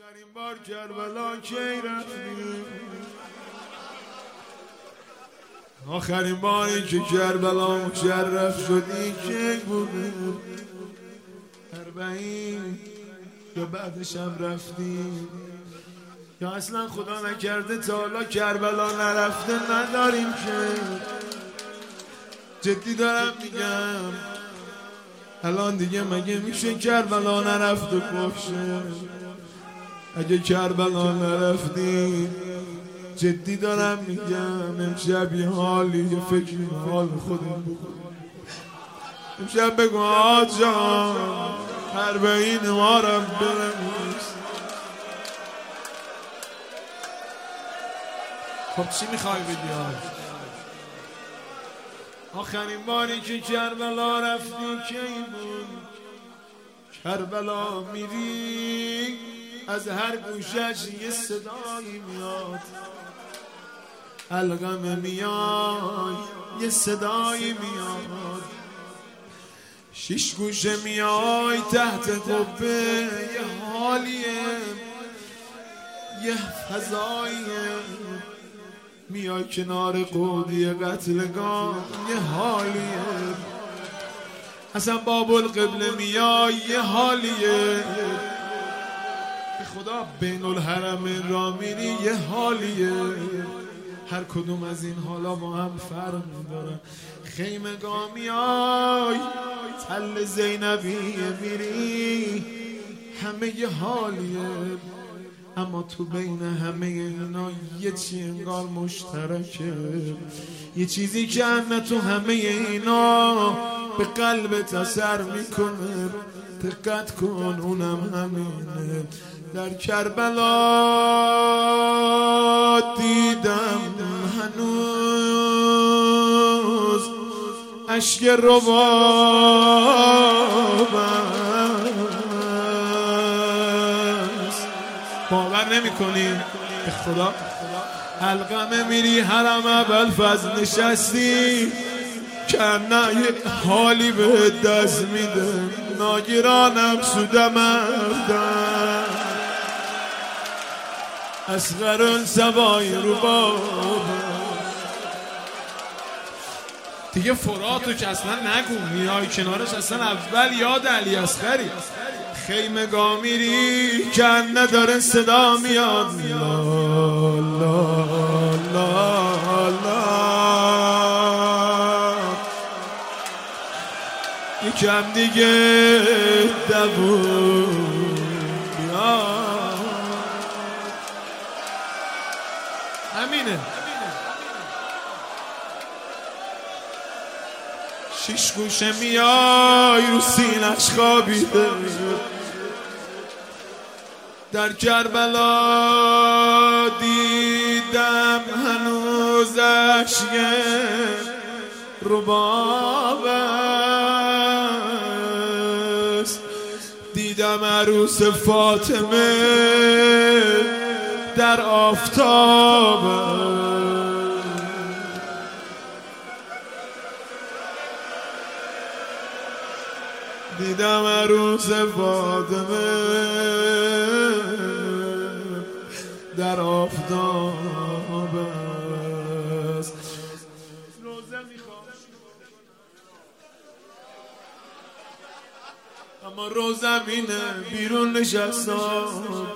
آخرین بار کربلا کی رفتی؟ آخرین باری که کربلا مشرف شدی کی بود؟ 40 یا بعدش هم رفتی؟ یا اصلا خدا نکرده تا حالا کربلا نرفته نداریم که؟ جدی دارم میگم الان دیگه مگه میشه کربلا نرفته باشه؟ اگه کربلا نرفتی جدی دارم میگم امشب یه حالی یه فکری حال خودم بکن. امشب بگو آجا 40 ما رو برمیست. خب چی میخوای بدی آخرین باری که کربلا رفتی کی بود؟ کربلا میری از هر گوشش یه صدایی میاد، القمه میای یه صدایی میاد، 6 گوشه میای تحت قبه یه حالیه یه فضاییه، میای کنار قودی قتلگاه یه حالیه، اصلا باب القبله میای یه حالیه، به خدا بین الحرمین را میری یه حالیه. هر کدوم از این حالا با هم فرق میدارن. خیمگاه میای تل زینبیه میری همه یه حالیه، اما تو بین همه اینا یه چی انگار مشترکه، یه چیزی که نه تو همه اینا به قلبت اثر میکنه. دقت کن اونم همینه. در کربلا دیدم هنوز اشک ربابست. باور نمی کنی به خدا القمه میری حرم ابوالفضل نشستی که نه یه حالی به دست میده، ناگرانم سوده مردم اصغر سوای رباب. دیگه فراتو که اصلا نگو، میای کنارش اصلا اول یاد علی اصغری. خیمگاه میری که نداره صدا میاد لا لا لا لا، یکم دیگه دوون بیاد. همینه 6 گوشه میای رو سینش خوابیده. در کربلا دیدم هنوز اشک ربابست، دیدم عروس فاطمه در آفتاب، دیدم عروس فاطمه در آفتاب است. روزه میخوام اما روزم اینه بیرون نشستم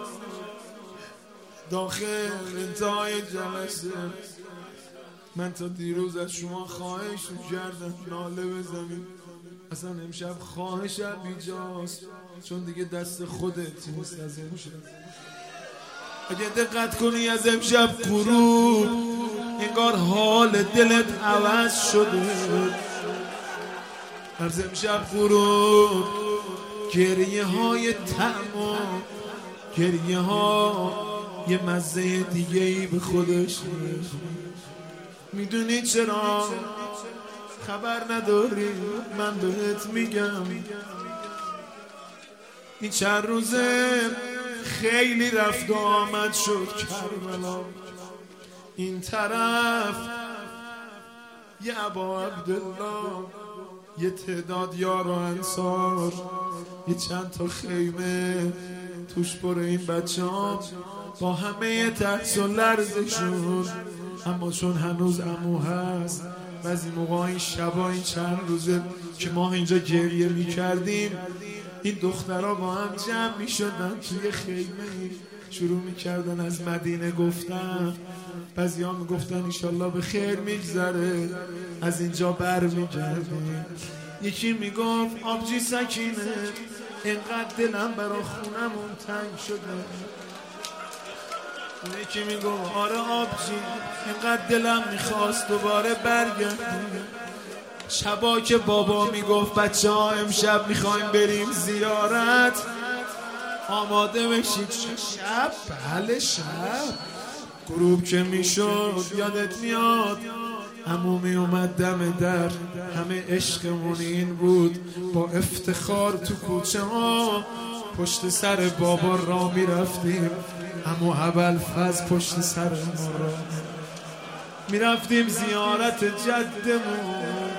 داخل انتهای جلسه. من تا دیروز از شما خواهش کردم ناله بزنید، اصلا امشب خواهشم بیجاست چون دیگه دست خودت نیست از امشب. اگه دقت کنی از امشب غروب انگار حال دلت عوض شده. از امشب غروب گریه های طعم و گریه ها یه مزه دیگه ای به خودش میدونی چرا؟ خبر نداری من بهت میگم. این چند روزه خیلی رفت و آمد شد کربلا. این طرف یه ابا عبدالله، یه تعداد یار و انصار، یه چند تا خیمه توش پر این بچه‌ها با همه ترس و لرزشون، اما چون هنوز عمو هست بعضی موقع این شبا این چند روزه که ما اینجا گریه میکردیم، این دخترها با هم جمع میشدن توی خیمه شروع میکردن از مدینه گفتن. بعضی ها میگفتن انشالله به خیر میگذره، از اینجا بر میگردیم. یکی میگفت آبجی سکینه اینقدر دلم برا خونمون تنگ شده. یکی میگفت آره آبجی اینقدر دلم میخواست دوباره برگردیم. شبا که بابا میگفت بچه ها امشب میخوایم بریم زیارت، آماده بشید. شب؟ بله شب. غروب که میشد یادت میاد عمو می اومد دم در، همه عشقمون این بود، با افتخار تو کوچه ها پشت سر بابا را میرفتیم. عمو ابوالفضل پشت سر ما را میرفتیم زیارت جدمون.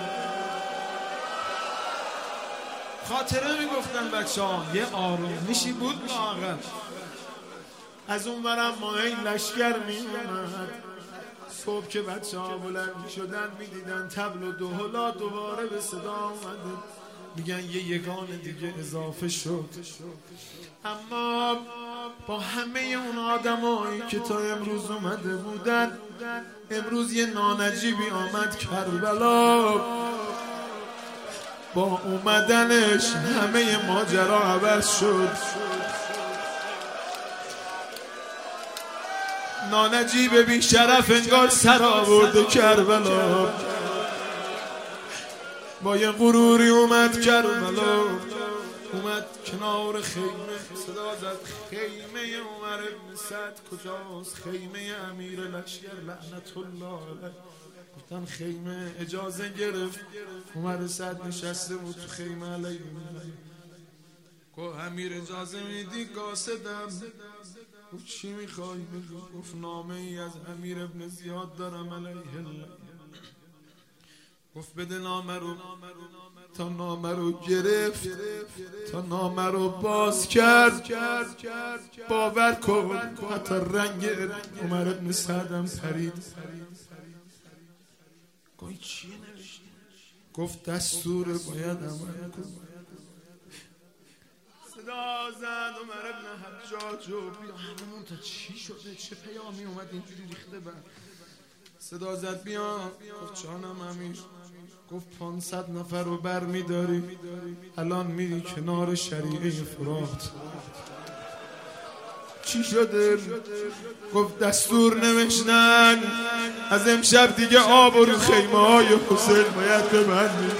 خاطره میگفتن بچه ها، یه آرومیشی بود لااقل. از اون برم ما این لشگر میومد. صبح که بچه ها بلند شدن میدیدن طبل و دهلا دوباره به صدا آمده، میگن یه یگان دیگه اضافه شد. اما با همه اون آدمایی که تا امروز اومده بودن، امروز یه نانجیبی آمد کربلا. با اومدنش همه ماجرا عوض شد. نانجیب بی شرف انگار سر آورده کربلا، با یه غروری اومد کربلا، اومد کنار خیمه، صدا زد خیمه عمر بن سعد کجاست؟ خیمه امیر لشکر لعنت الله علیه. گفتن خیمه، اجازه گرفت. عمر سعد نشسته بود تو خیمه علیه. گفت امیر اجازه میدی؟ قاصدم. گفت چی میخوای؟ گفت نامه ای از امیر ابن زیاد دارم علیه الله. گفت بده نامه رو. تا نامه رو گرفت، تا نامه رو باز کرد، باور کن حتی رنگ عمر ابن سعدم پرید. گفت چیه نوشتی؟ گفت دستور باید عمل کن. صدا زد عمر ابن حجاج و بیا همون تا چی شده؟ چه پیامی اومد اینجوری ریخته بر؟ صدا زد بیا. گفت جانم امیر. گفت 500 نفر رو بر میداری، الان میری کنار شریعه فرات. چی شده؟ گفت دستور نوشتن از امشب دیگه آب رو خیمه های حسین باید ببندیم.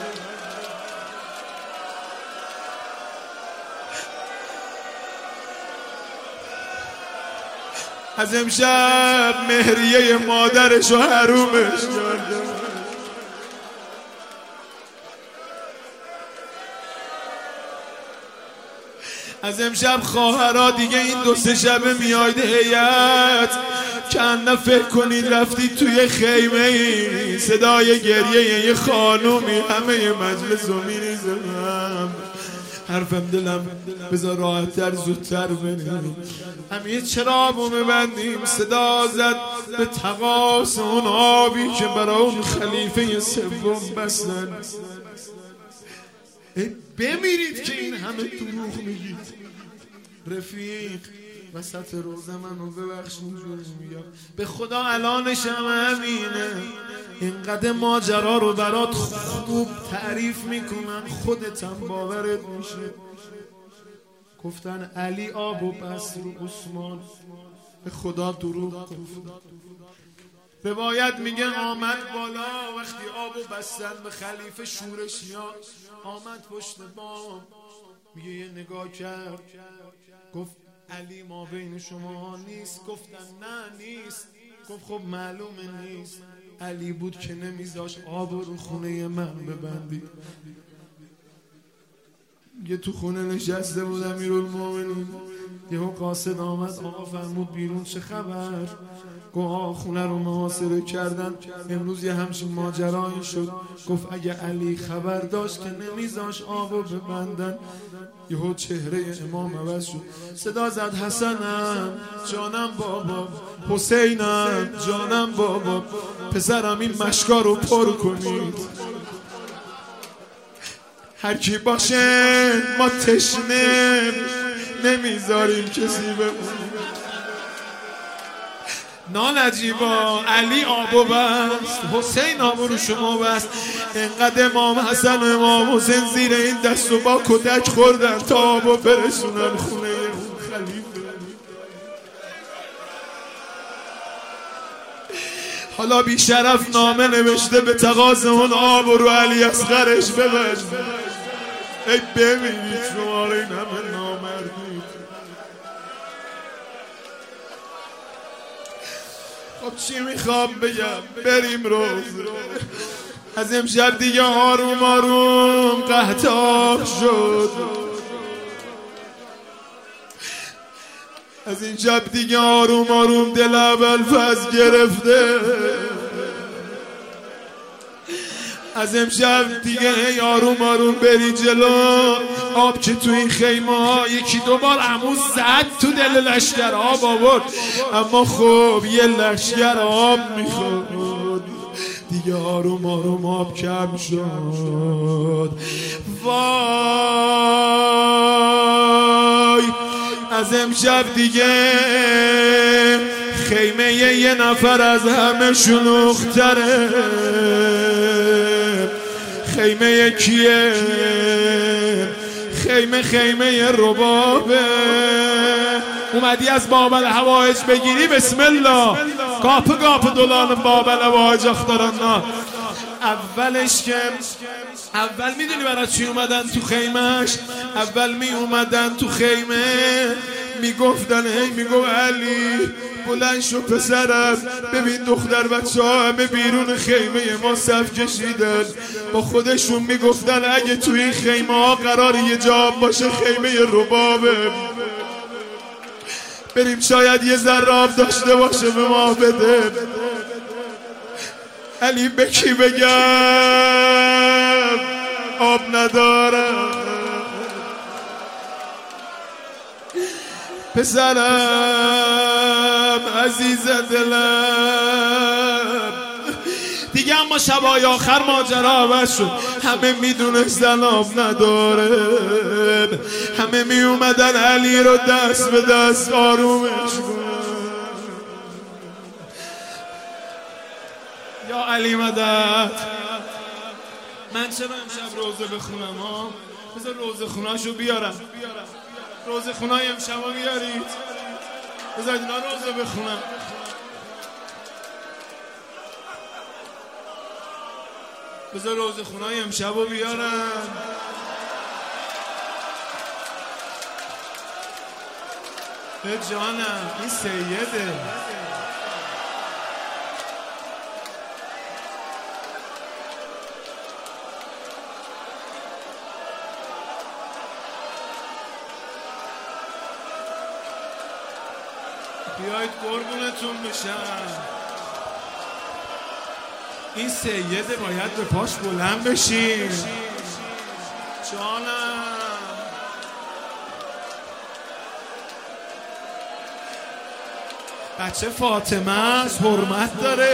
از امشب مهریه مادرش و حرومش کردن. از امشب خواهرها دیگه این 2-3 شبه میاید هیئت کن فکر کنید رفتید توی خیمه ای، صدای گریه یه خانومی همه مجلس رو میریزم. حرفم دلم بذار راحت تر زودتر بریم. همه چراغو میبندیم. صدا زد به تقاس اون آبی که برای اون خلیفه سوم بستن. بمیرید که این همه دروغ میگید. رفیق وسط روزه منو ببخش اونجوری میگم، به خدا الانشم همینه. اینقدر ماجرا رو برات خوب تعریف میکنم خودتم باورت میشه. گفتن علی آب و بس رو عثمان، به خدا دروغ گفت. روایت میگه آمد بالا وقتی آبو بستن به خلیفه شورشیان، آمد پشت بام، میگه یه نگاه کرد گفت علی ما بین شما نیست. گفتن نه نیست. گفت خب معلومه نیست. علی بود که نمیذاش آب رو خونه من ببندی. یه تو خونه نشسته بود امیرالمومنین یهو قاصد آمد، آقا فرمود بیرون چه خبر؟ گفت خونه رو محاصره کردن، امروز یه همچین ماجرایی شد. گفت اگه علی خبر داشت که نمیذاش آبو ببندن. یهو چهره امام عوض شد، صدا زد حسنم جانم بابا، حسینم جانم بابا، پسرم این مشکا رو پر کنید، هر کی باشه ما تشنه نمیذاریم کسی بمونه. نالجیبا علی آبو بست، حسین آبو رو شما بست. اینقدر امام حسن و امام حسین زیر این دست و با کتک خوردن تا آبو برسونن خونه اون خلیفه. حالا بی شرف نامه نوشته به تقاضا اون آبو رو علی اصغرش ببند. ای ببینید شما رو این همه نامردید. خب چی میخوام بگم؟ بریم روز. از امشب دیگه آروم آروم قحطاق شد. از این شب دیگه آروم آروم دل ابوالفضل گرفته. از امشب دیگه هی آروم آروم بری جلو. آب که تو این خیمه ها یکی دوبار عمو زد تو دل لشکر آب آورد، اما خب یه لشکر آب میخورد دیگه. آروم آروم آب کم شد. وای از امشب دیگه خیمه یه نفر از همه شلوغ‌تره. خیمه کیه؟ خیمه ربابه. اومدی از بابل هوایج بگیری؟ بسم الله. گاپ دولان بابل هوایج اختارنا. اولش که اول میدونی برای چی اومدن تو خیمهش؟ اول می اومدن تو خیمه میگفتن میگو علی بلند شو پسرم، ببین دختر بچه ها همه بیرون خیمه ما صف کشیدن. با خودشون میگفتن اگه تو این خیمه ها قرار یه جا باشه خیمه ربابه، بریم شاید یه ذره آب داشته باشه به ما بده. علی به کی بگم آب ندارم؟ پسرم عزیز دلم دیگه. اما شبای آخر ماجرا عوض شد. همه میدونستن آب نداره، همه می اومدن علی رو دست به دست آرومش کنن. یا علی مدد. من چرا امشب روزه بخونم ها؟ بذار روزه خوناشو بیارم. روزه خونای امشب ها بیارید، بذار اینا روزه بخونم. بذار روزه خونای امشب ها بیارم. به جانم این سیده. بیایید قربونتون بشم. این سیده باید به پاش بلند بشیم. جانم بچه فاطمه است، حرمت داره.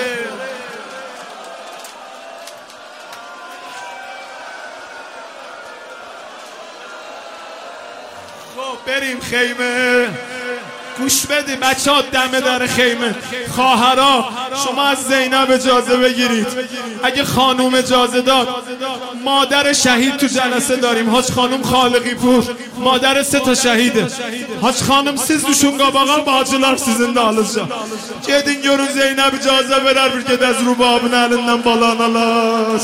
خب بریم خیمه. گوش بدیم بچه ها، دمه در خیمه. خواهرها شما از زینب اجازه بگیرید. اگه خانوم اجازه داد، مادر شهید تو جلسه داریم. حاج خانوم خالقی پور مادر 3 تا شهیده. حاج خانوم siz düşünga bakan bacılar sizin de alacak. Gedin görün Zeynep icazə verər bir gedəz rubabın elinden balanalar.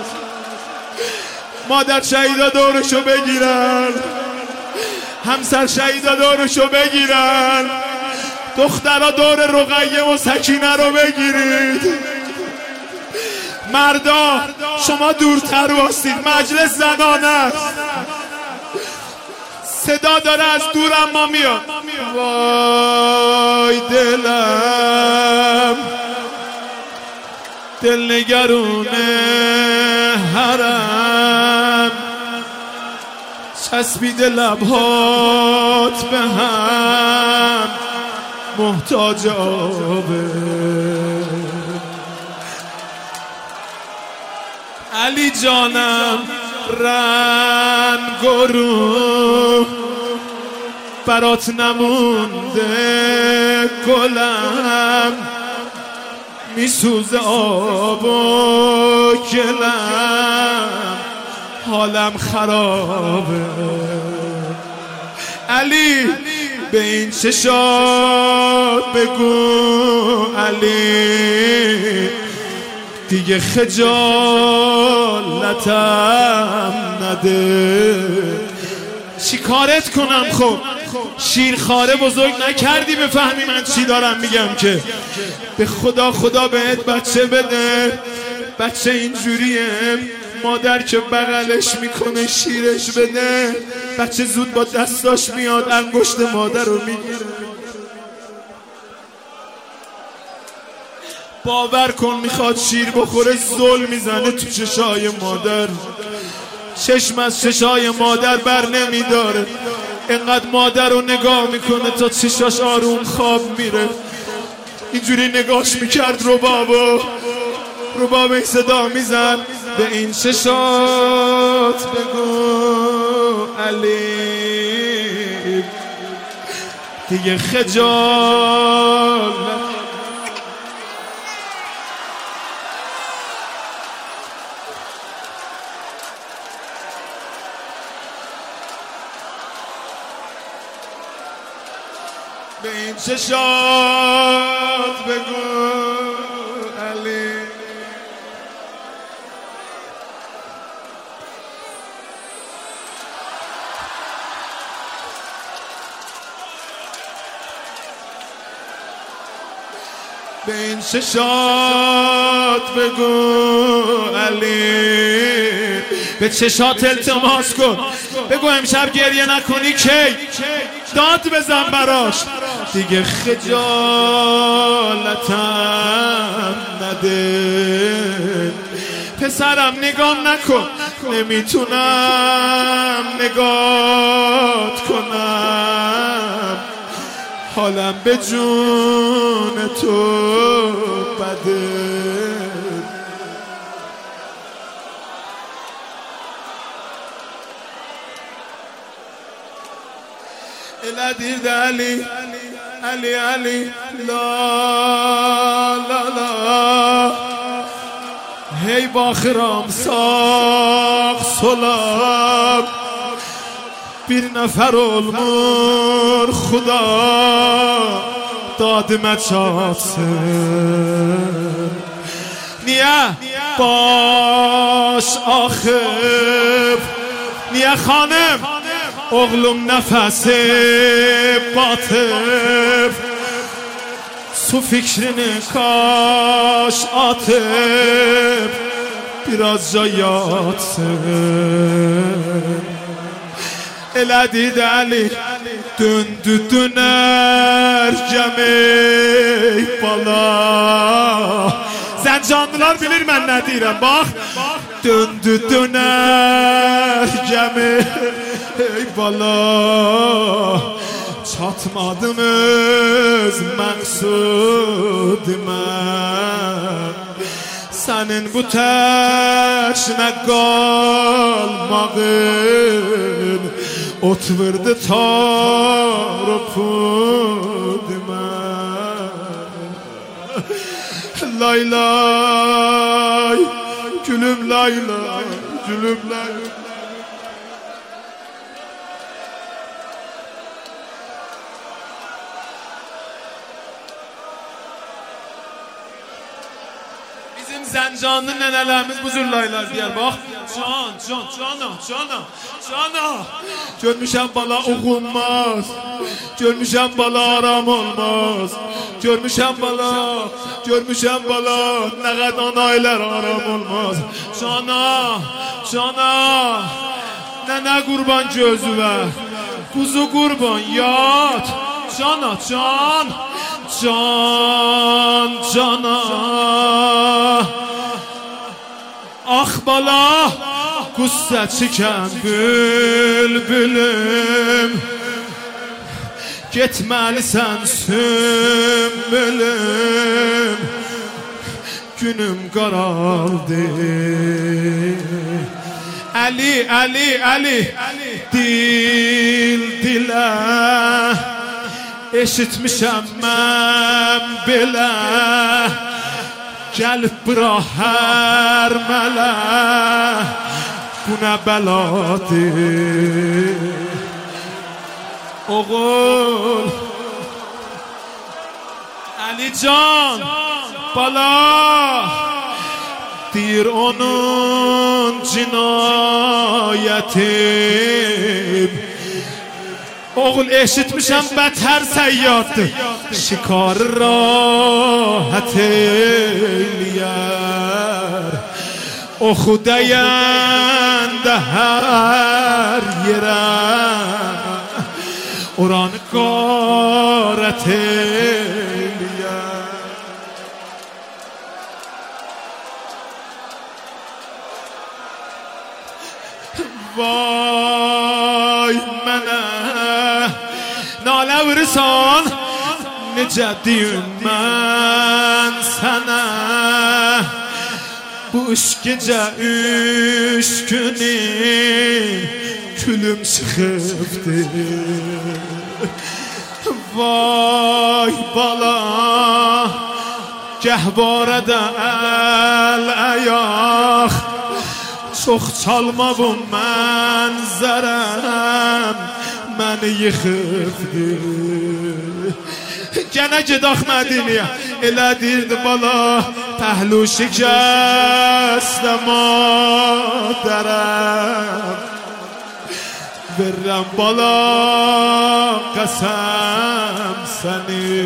مادر شهیده دورشو بگیرن، همسر شهیده دورشو بگیرن، دخترها دور رقیه و سکینه رو بگیرید. مردا شما دورتر واسید، مجلس زنانه است. صدا داره از دورم ما میاد. وای دلم دل نگرونه حرم، چسبیده لبهات به هم، محتاج آبه. علی جانم رنگ و رو برات نمونده، گلم میسوزه آب و گلم، حالم خرابه. علی به این چشات بگو علی، دیگه خجالتم نده. چی کارت کنم؟ خب شیرخواره بزرگ نکردی بفهمی من چی دارم میگم که. به خدا خدا بهت بچه بده. بچه اینجوریه، مادر که بغلش میکنه شیرش بده، بچه زود با دستاش میاد انگشت مادر رو میگیره. باور کن میخواد شیر بخوره زل میزنه تو چشای مادر، چشم از چشای مادر بر نمیداره، اینقدر مادر رو نگاه میکنه تا چشاش آروم خواب میره. اینجوری نگاش میکرد رباب این صدا میزن، به این چشات بگو علی، دیگه خجالت. به این چشات بگو علی، به این چشات بگو علی، به چشات التماس کن بگو امشب گریه نکنی کی، داد بزن براش، دیگه خجالتم نده. پسرم نگام نکن، نمیتونم نگات کنم، حالم به جون تو بده. الادید علی علی علی لا لا لا، هی باخرام ساق سلام، bir nefer olmur Xuda dadime çatsın. Niye baş axıb, niye xanım oğlum nefesi batıb, su fikrini kaş atıp birazca yatsın. Elədid Əli döndü dönər gəmək bala. Zəncanlılar bilir mən nə deyirəm, bax. Döndü dönər gəmək bala. Çatmadım öz məqsudimə, sənin bu təşnə qalmağın otvirdi tar o pudimə. Lay lay gülüm lay lay gülüm lay. Bizim Zəncanlı nənələrimiz bu zürlaylar deyər, bax. Cana. Görmüşəm bala oxunmaz, görmüşəm bala aram olmaz, görmüşəm bala nə qəd anaylar aram olmaz. Cana, nənə qurban gözüvə, کوزو قربان یاد جانا جان جان جانا آخ بالا قصه çeken bülbülüm Gitmelisən sümbülüm Günüm qaraldı Ali, Ali, Ali Dil dilə Eşitmişəm mən belə Gəlib bura hər mələ Bu nə bəladır Oğul Ali Can Bala Deyir onun cinayətim Oğul eşitmişəm bətər səyyaddır Şikarı rahat eyləyər Oxu dəyəndə hər yerə Oranı qarət eyləyər Vay mənə nalə vursan Necə deyim mən sənə Bu üç gecə üç günü Külüm çıxıbdır Vay bala Gəhbarədə əl-əyaq Çox çalmavım mənzərəm Məni yıxıbdır Gənə gedək Mədiniyə Elə deyirdi bala Pəhlu şikəstə madərəm Verrəm bala qəsəm səni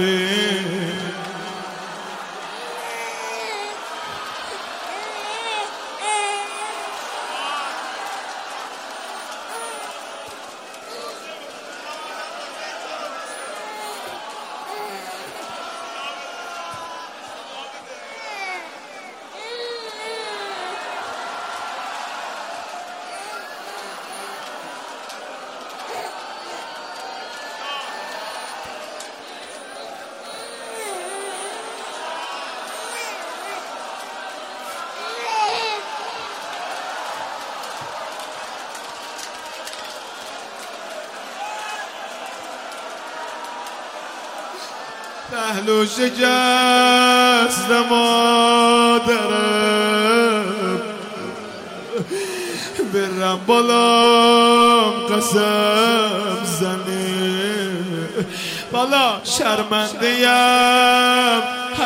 پهلو شکست مادرم برم بالام قسم زنی بالا شرمنده‌ام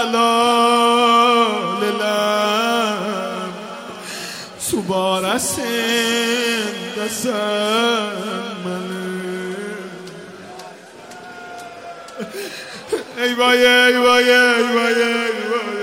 حلال لم تو بارسین دستم منه ای وای ای وای ای وای ای وای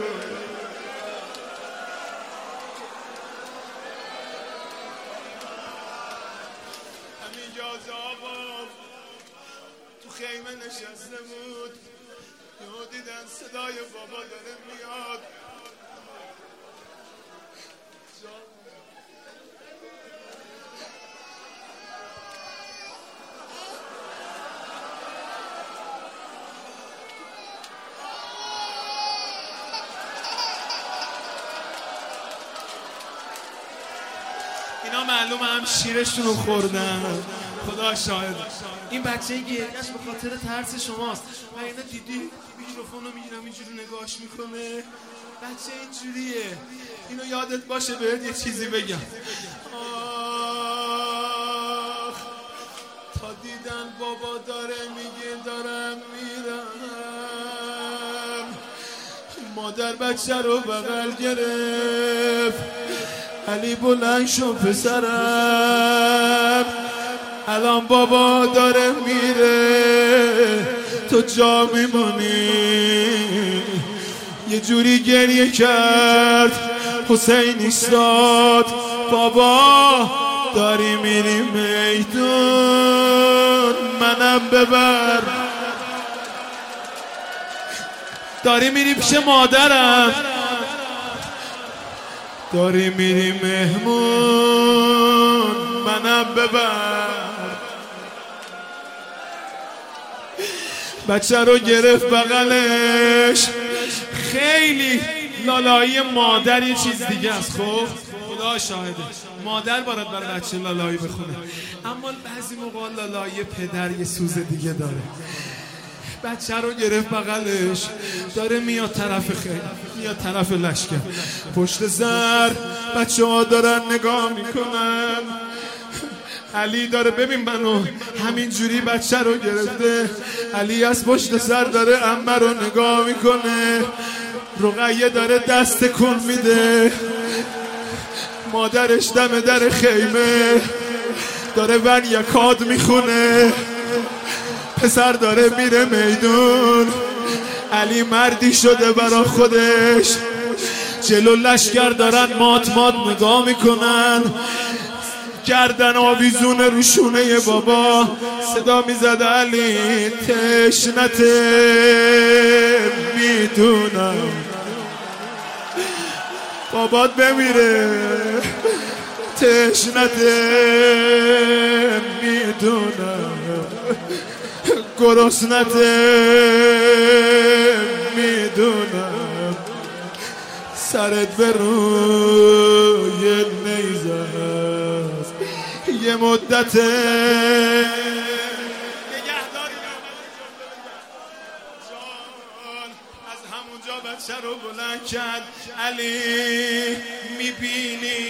همین جازه آباب تو خیمه نشسته بود یهو دیدن صدای بابا داره میاد اینا معلومه هم شیرشون رو خوردن خدا شاهد این بچه گریهش به خاطر ترس شماست و اینا دیدی میکروفون رو میگیرم اینجوری نگاش میکنه بچه اینجوریه اینو یادت باشه بهت یه چیزی بگم آخ تا دیدن بابا داره میگه دارم میرم مادر بچه رو بغل گرفت علی بلند شو پسرم الان بابا داره میره تو جا میمونی یه جوری گریه کرد حسین ایستاد بابا داری میری میدون منم ببر. داری میری پیش مادرم، داری میری مهمون، منم ببر. بچه رو گرفت بغلش، خیلی لالایی مادر یه چیز دیگه است. خب خدا شاهده، مادر باید برای بچه لالایی بخونه، اما بعضی موقع لالایی پدر یه سوز دیگه داره. بچه رو گرفت بغلش، داره میاد طرف خیلی، میاد طرف لشکر، پشت سر بچه ها دارن نگاه میکنن. علی داره، ببین منو، همینجوری بچه رو گرفته، علی از پشت سر داره عمه رو نگاه میکنه، رقیه داره دست کن میده، مادرش دم در خیمه داره ون یکاد میخونه، پسر داره میره میدون. علی مردی شده برا خودش، جلو لشکر دارن مات مات نگاه میکنن، گردن آویزون روشونه بابا، صدا میزد علی تشنته میدونم بابات بمیره، تشنته میدونم، گرسنته میدونم، سرت به روی نیزه است یه مدته. از همونجا بچه رو بلند کرد، علی میبینی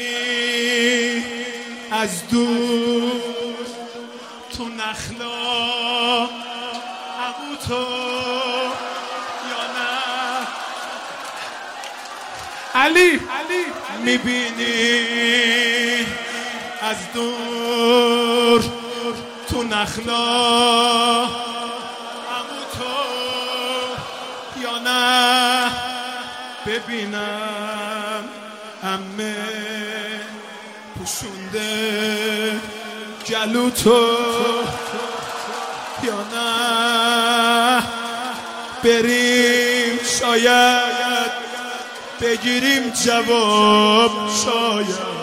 از دور تو نخلا عمو تو یا نه؟ علی میبینی از دور تو نخلا عمو تو یا نه؟ ببینم عمه پوشونده گلو تو یا نه؟ بریم شاید بگیریم جواب، شاید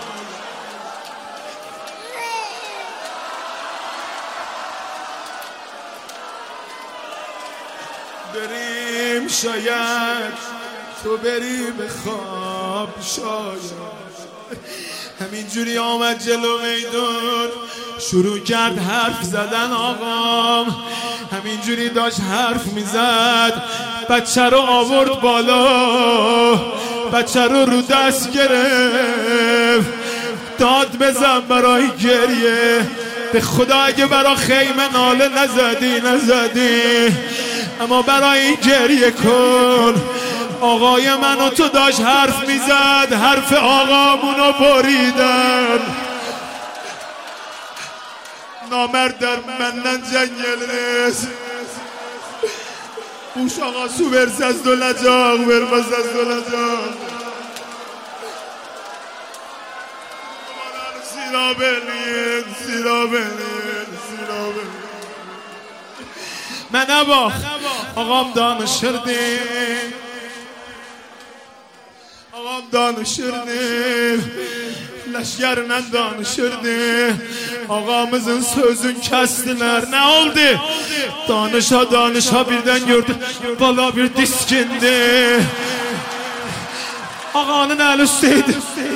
بریم، شاید تو بری به خواب، شاید. همینجوری آمد جلو میدون، شروع کرد حرف زدن آقام، همینجوری داشت حرف میزد، بچه رو آورد بالا، بچه رو دست گرفت، داد بزن برای گریه، به خدا اگه برای خیمه ناله نزدی، اما برای این گریه کن. آقای منو تو داشت حرف میزد، حرف آقامونو بریدن، نامرد در منن جنگل نیست، بوش آقا سو برس از دولجاق، برمز از دولجاق، سیرا بلین من با آقام danışırdı, leşyerinden danışırdı, ağamızın sözün kestiler. Ne oldu? Danışa birden gördü, bala bir diskindi, ağanın eli üsteydi,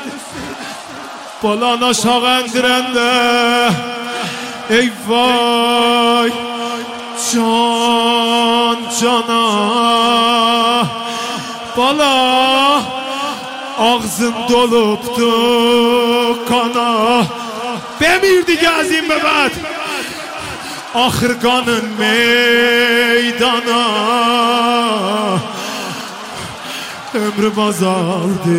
balanı aşağı endirende, eyvay cana, bala ağzın doluptu kana. Bemir دیگه از این به بعد آخر kanın meydana, ömrüm azaldı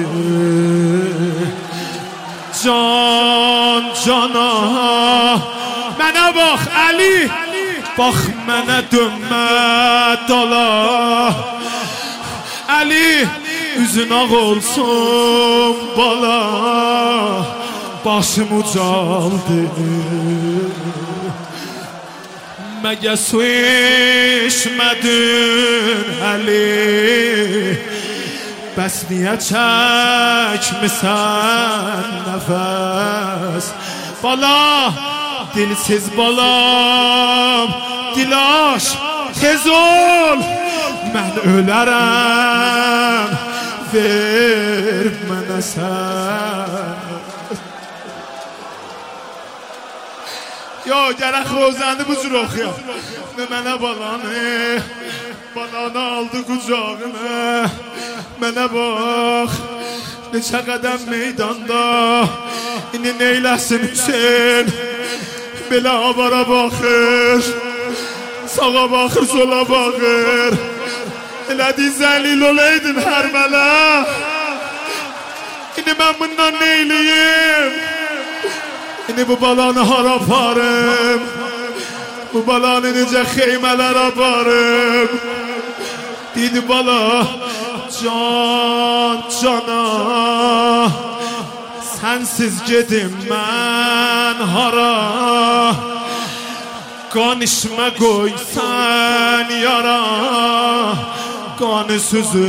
cana. Mənə bax Ali, bax mənə dönmə dala, Ali üzün ağ olsun bala, başım ucaldı مگه سویش مدون علی بس نیه چک مثل نفس بالا dilsiz balam dilaş tez ol mən ölərəm ver mənə sən yo gərək rozəni bu cür oxuyaq mənə balanı aldı qucağına mənə bax neçə qədəm meydanda indi neyləsin Hüseyin belə avara baxır sağa baxır sola baxır elədi zəlil olaydın hər mələ indi mən bundan neyliyim indi bu balanı hara aparım bu balanı necə xeymələr aparım dedi bala can cana sensiz gedim mən hara qan işmə qoysan yara qanı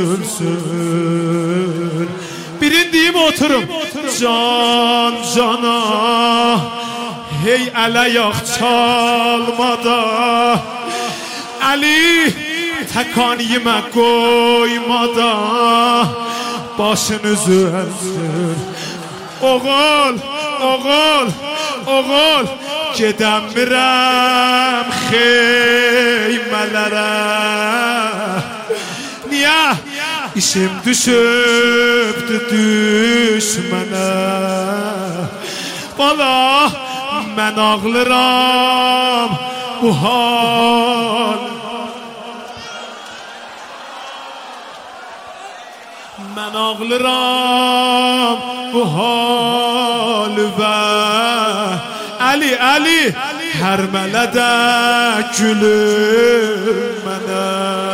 süzülsün birin deyim oturum can cana hey ələ yax çalmada Ali təkan yemə qoymada başın üzülsün oğul gedəm mirəm xeymələrə niyə işim düşübdü düşmənə bala mən ağlıram bu hal mən ağlıram bu hal və Ali hər mələdə gülür mənə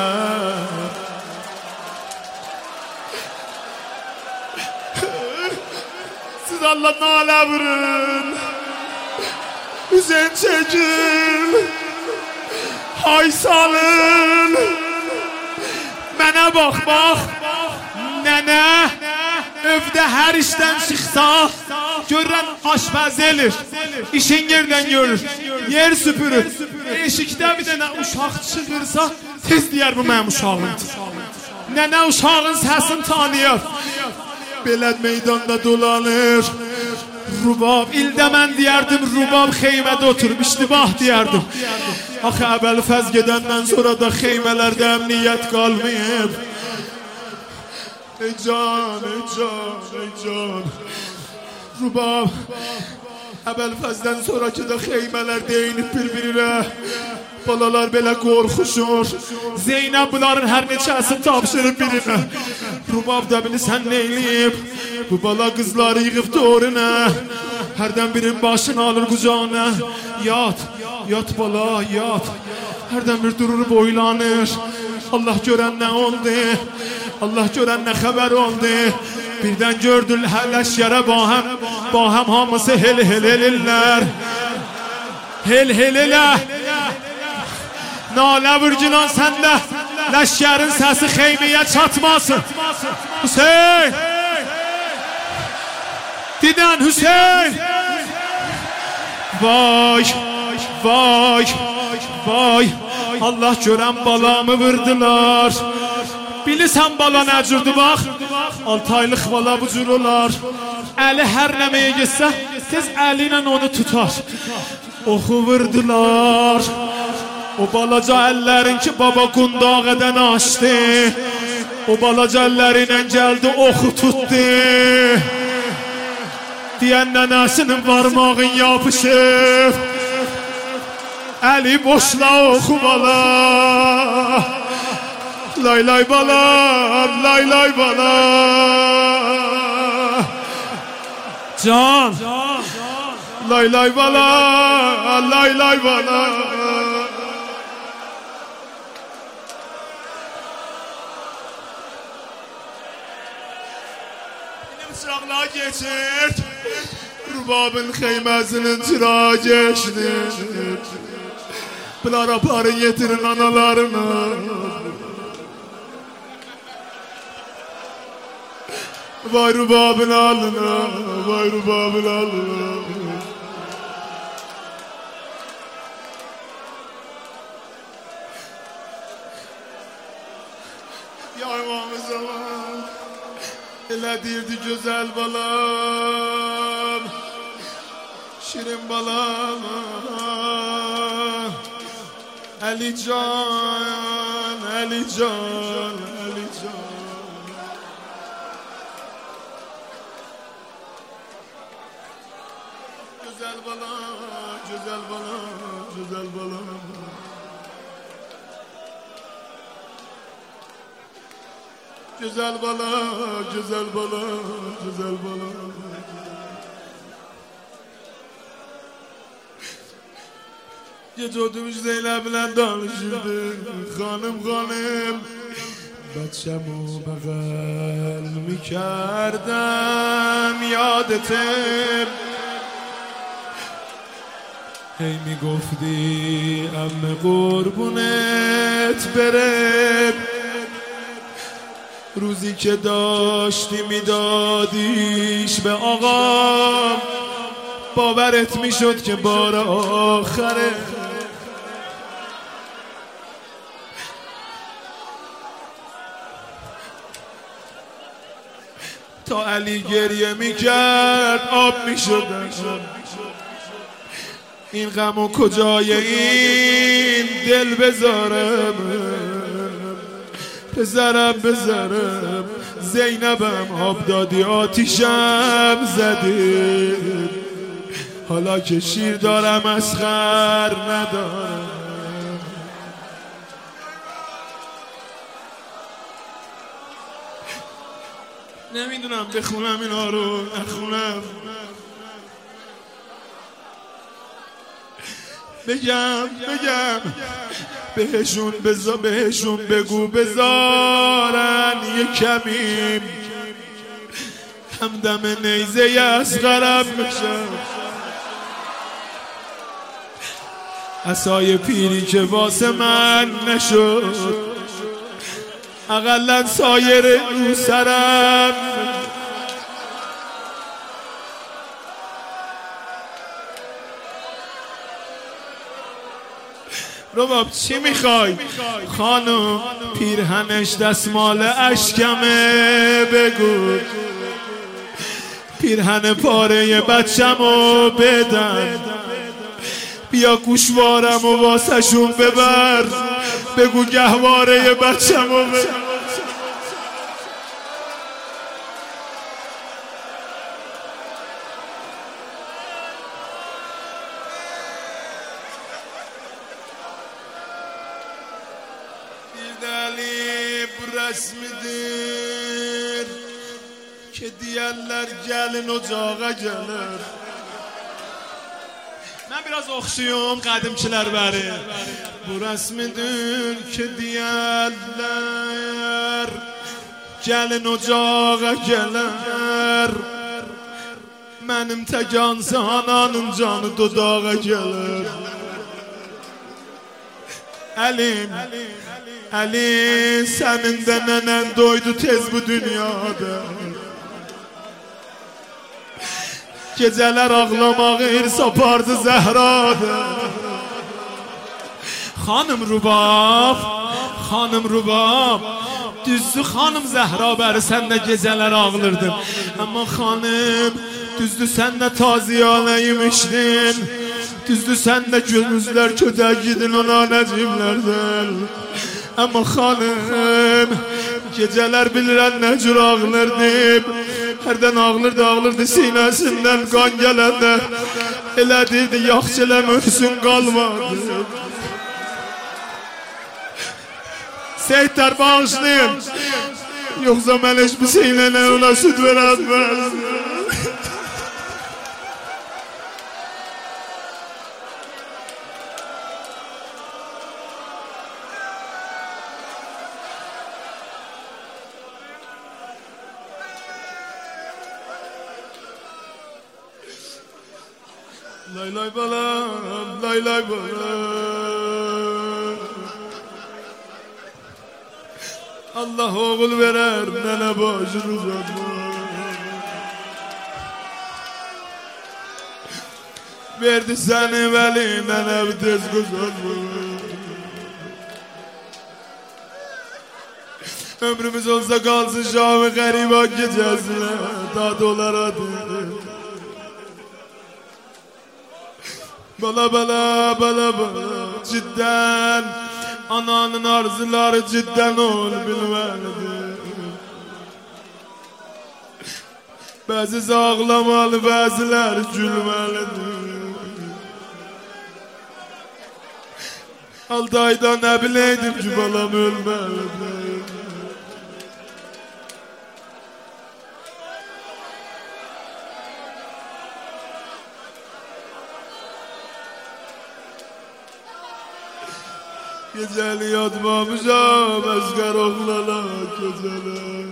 siz Allah nalə vurun Hüseyin çəkil hay salın mənə bax nənə evdə hər işdən çıxsa görən aşpaz elir işin yerdən görür yer süpürür eşikdə bir dənə uşaq çıxırsa tez deyər bu mənim uşağımdır nənə uşağın səsini tanıyır belə meydanda dolanır Rubab ildə mən deyərdim Rubab xeymədə oturub iştibah deyərdim axı Əbəlfəz gedəndən sonra da xeymələrdə əmniyyət qalmayıb ey can Rubab Əbəlfəzdən sonraki da xeymələr deyinib bir-birinə balalar belə qorxuşur Zeynəb bunların hər neçəsi tapşırıb birinə Rubab da bilirsən neyliyib bu bala qızları yığıb doğruna hərdən birinin başını alır qucağına yat bala yat hərdən bir durur boylanır Allah görən nə oldu Allah görən nə xəbər oldu birdən gördülər ləşkərə bahəm hamısı hel elirlər hel elə nalə vurcunan səndə ləşkərin səsi xeymiyə çatmasın Hüseyin didən Hüseyin vay Allah görən balamı vurdular bilirsən bala nə cürdü bax 6 aylıq bala bu cür olar Əli hər nəməyə getsə tez əli ilə onu tutar oxu vurdular o balaca əllərin ki baba qundağədən açdı o balaca əlləri ilə gəldi oxu tutdu deyən nənəsinin parmağın yapışıb Əli boşla oxu bala lay bala can lay bala Çıraqlar geçir Rubabın xeyməsinin çırağı geçdi Bunlara para getirin analarına. Vay rubabın alına, vay rubabın alına. Ya İmam-ı Zaman, elə deyirdi güzel balam, şirin balam. Ali Can, Ali Can, Ali Can. Güzel balam, güzel balam, güzel balam. Güzel balam, güzel balam, güzel balam. Gece otumuş Zeynep'le danışırdık. Hanım hanım بچه‌مو بغل میکردم یادتم هی میگفتی عمه قربونت برم روزی که داشتی میدادیش به آقام باورت میشد که بار آخره تا علی گریه میکرد آب میشدن این غمو کجای این دل بذارم بذارم زینبم آب دادی آتیشم زدی حالا که شیر دارم اسخر ندارم نمیدونم بخونم اینا رو نخونم بگم بهشون بگو بذارن یه کمی همدم نیزه اصغرم میشم عصای پیری که واسه من نشد اقلن سایر رو سرم رباب چی میخوای؟ خانم پیرهنش دستمال اشکمه بگو پیرهن پاره بچه‌مو بدن بیا گوشوارم و واسه شون ببر بگو گهواره بچه‌مو بدن Dali resmidir ki diyenler gelin ocağa gelir. Ben biraz oxşuyum qədimçilər bəri. Bu resmidir ki diyenler gelin ocağa gelir. Mənim təkansı ananın canı dodağa gelir. Əlim Ali senin de nenen doydu tez bu dünyada Geceler ağlamak hirs apardı Zehra'da Hanım Rubab Düzdü hanım Zehra bəri sen de geceler ağlırdın Ama hanım düzdü sen de taziyaleymişdin Düzdü sen de gözler kötü gidin ona necimlerden Ama hanım geceler bilirən nə cür ağlardım Hərdən ağlardı sinəsindən qan gələndə Elə deyirdi yaxşı eləmürsün qalmadı Seytlər bağışlayın Yoxsa mən heç bir sinənə ona süt verəmməz Lay lay balam, lay lay balam Allah oğul verer nene başını uzatma. Verdi seni veli nene bir tez uzatma. Ömrümüz olsa kalsın Şam-ı Gariban gecesine ta dolar adı. Bala bala bala bala cidden ananın arzuları cidden ol bilmelidir. Bazısı ağlamalı bazıları gülmelidir. 6 ayda ne bileydim ki balam ölmelidir. Geceli yatmamışam esker oğlana geceli.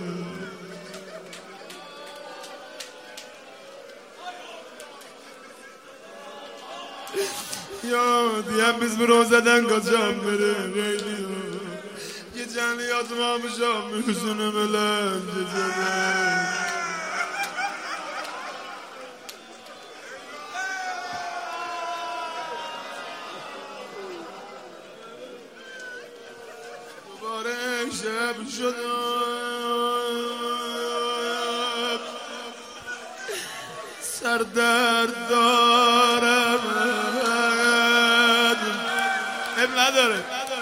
Ya diyen biz bir rozeden kaçam verir. Geceli yatmamışam hüznüm ölen geceli. شب شدم سردرد دارم اب نداره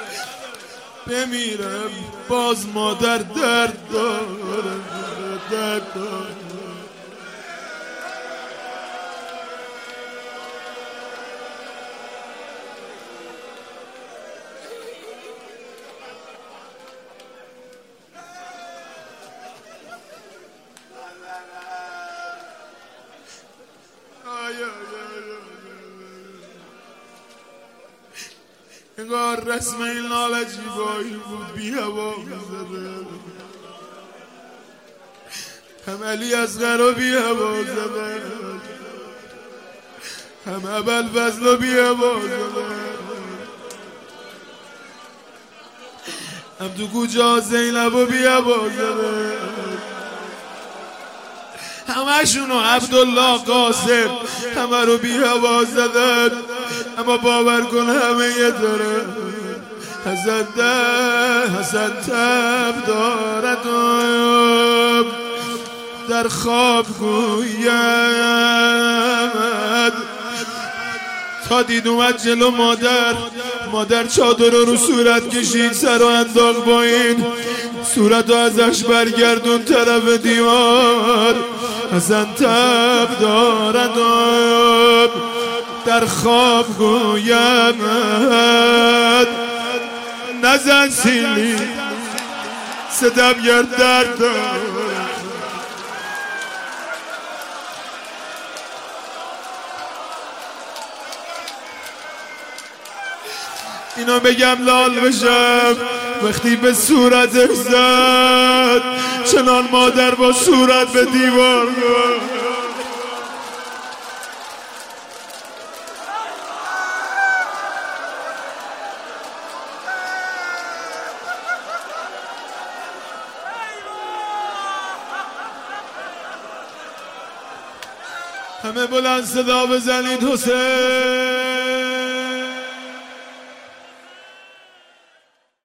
بمیرم باز مادر درد دارم درد دارم. انگار رسم این ناله جیبایی بود بی هوا زده. هم علی اصغر و بی هوا زده هم ابوالفضل و بی هوا زده هم تو کجا زینب و بی هوا زده همشونو عبدالله قاسم همه رو بی هوا زدن. اما باور کن همه یه داره حسن تب داردم در خواب گوید تا دید اومد جلو مادر چادر رو صورت کشید سر و انداخت با این صورت رو ازش برگردون طرف دیوار. حسن تب داردم در خواب گوید نزن سیلی صدم گر درد دارد. اینو بگم لال بشم وقتی به صورتش زد چنان مادر با صورت به دیوار گفت. همه بلند صدا بزنید حسین